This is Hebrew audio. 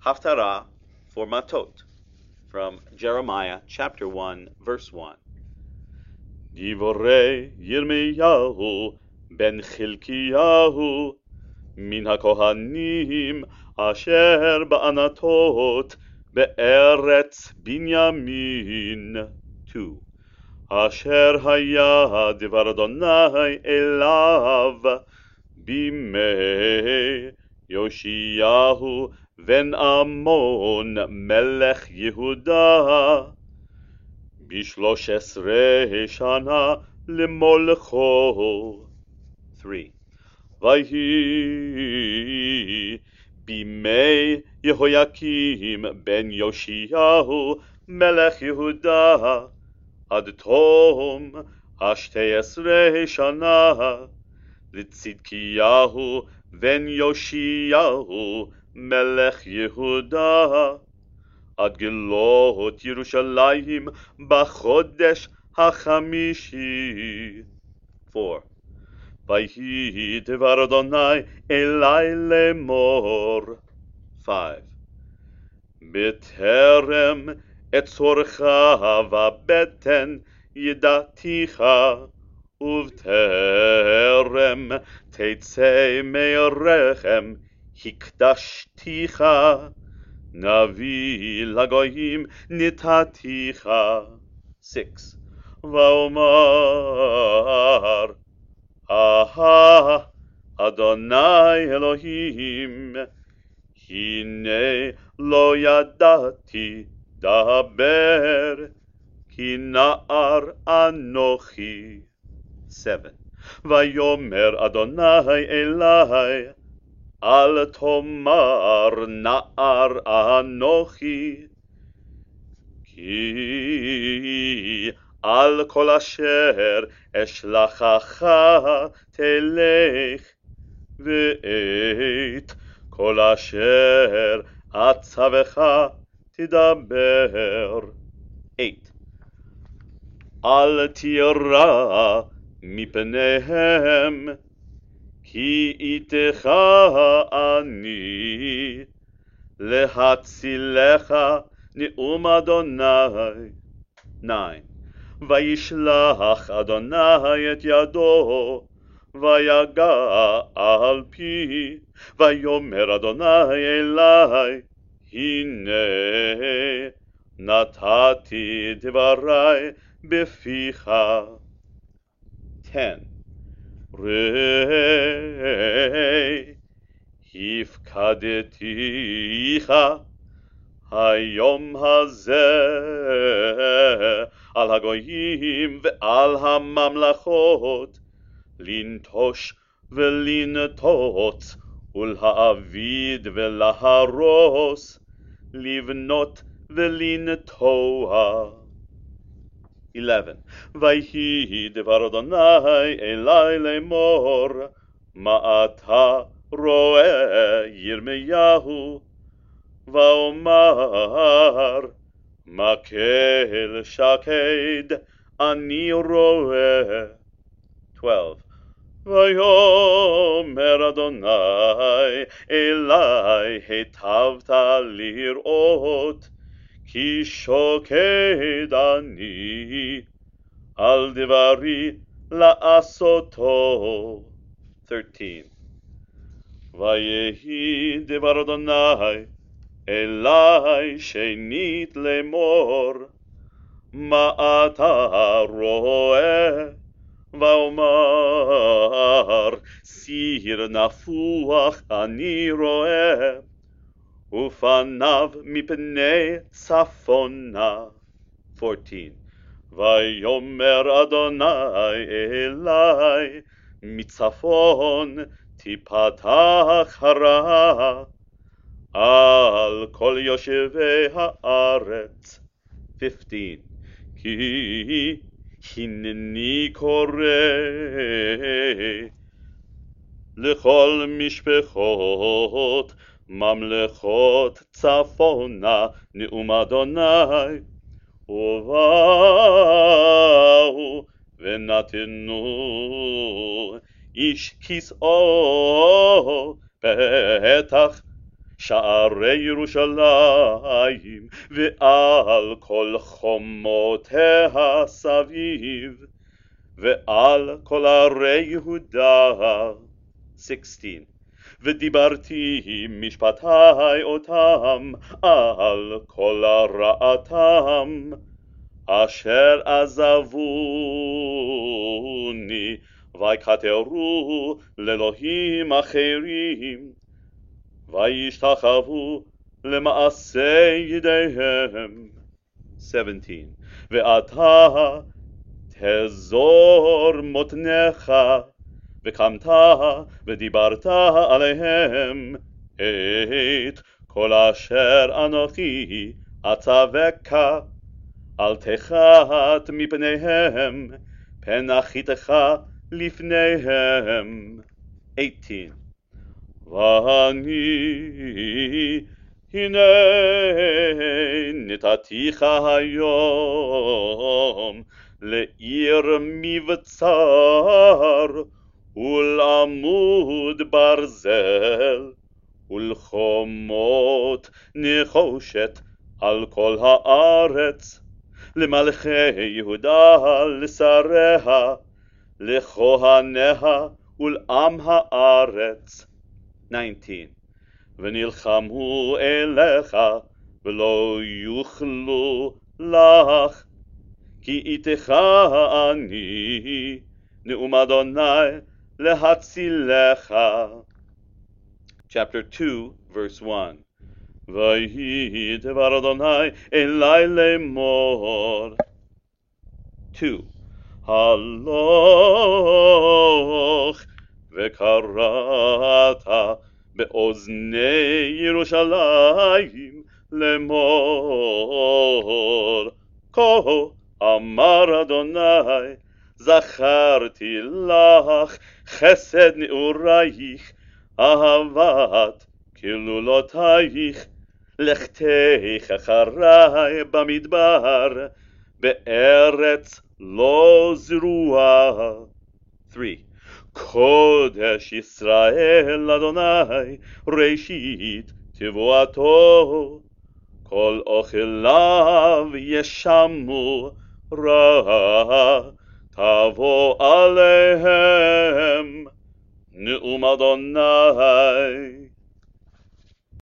Haftarah for Matot from Jeremiah chapter 1 verse 1. Divorei Yirmiyahu ben Chilkiyahu min hakohanim asher ba'anatot be'eretz Binyamin. 2. Asher haya divar Adonai elav bimei Yoshiyahu ben Amon melech Yehuda bishlosh esrei shana lemolcho. 3. Vayhi bimei Yehoyakim ben Yoshiyahu melech Yehuda ad tom ashtei esrei shana Litzidkiyahu ben Yoshiyahu melech Yehuda ad gilot Yerushalayim b'chodesh hachamishi. 4. Vayhi devar Adonai elai lemor. 5. B'terem etzorcha v'beten yidaticha uvterem tetzei me'rechem hikdashticha navi lagoyim nitaticha. 6. Va'omar aha Adonai Elohim hine lo yadati daber ki na'ar anochi. 7. Vayomer Adonai elai al tomar na'ar anochi ki al kol asher eshlachacha telech ve'et kol asher atzavecha tidaber. 8. Al tira mipnehem ki itecha ani lehatzilecha ne'um Adonai. 9. Vayishlach Adonai et yado vayaga al pi vayomer Adonai elai hine natati dvarai beficha. 10. Rei hifkadeticha hayom hazeh al hagoyim ve'al hamamlachot lintosh ve'lintot ulha'avid ve'laharos livnot ve'lintoa. 11. Vayhi devar Adonai elai lemor ma'ata roe Yirmiyahu va'omar makel shaked ani roe. 12. Vayomer Adonai elai hetavta lirot ki shoked ani al devari la'asoto. 13. Vayehi devar Adonai elai shenit lemor ma'ata roe va'omar sir nafuach ani roe ufanav mipnei tzafona. 14. Vayomer Adonai elai mitzafon tipatach hara al kol yoshevei haaretz. 15. Ki hineni koreh lechol mishpechot mamlechot tzafona ne'um Adonai uva'u v'natenu ish kis'o petach שערי ירושלים ועל כל חומותיה סביב ועל כל ערי יהודה. 16. ודיברתי משפטי אותם על כל רעתם אשר עזבוני ויקטרו לאלוהים אחרים וישתחוו למעשה ידיהם. 17. ואתה תזור מותניך וקמת ודיברת עליהם את כל אשר אנוכי אצווך, אל תחת מפניהם, פן אחריתך לפניהם. 18. ואני הנה נתתיך היום לעיר מבצר ולעמוד ברזל ולחומות נחושת על כל הארץ, למלכי יהודה, לשריה, לכהניה ולעם הארץ. 19. ונלחמו אליך ולא יוכלו לך, כי איתך אני, נאום אדוני להצילך. Chapter 2, verse 1. ויהי דבר אדוני אלי לאמור. 2. הלוך וקראת באוזני ירושלים לאמור, כה אמר אדוני, זכרתי לך חסד נעורייך, אהבת כלולותייך, לכתך אחרי במדבר, בארץ לא זרועה. 3. קודש ישראל אדוני, ראשית תבואתו, כל אוכליו ישמו רע תבוא עליהם, נאום אדוני.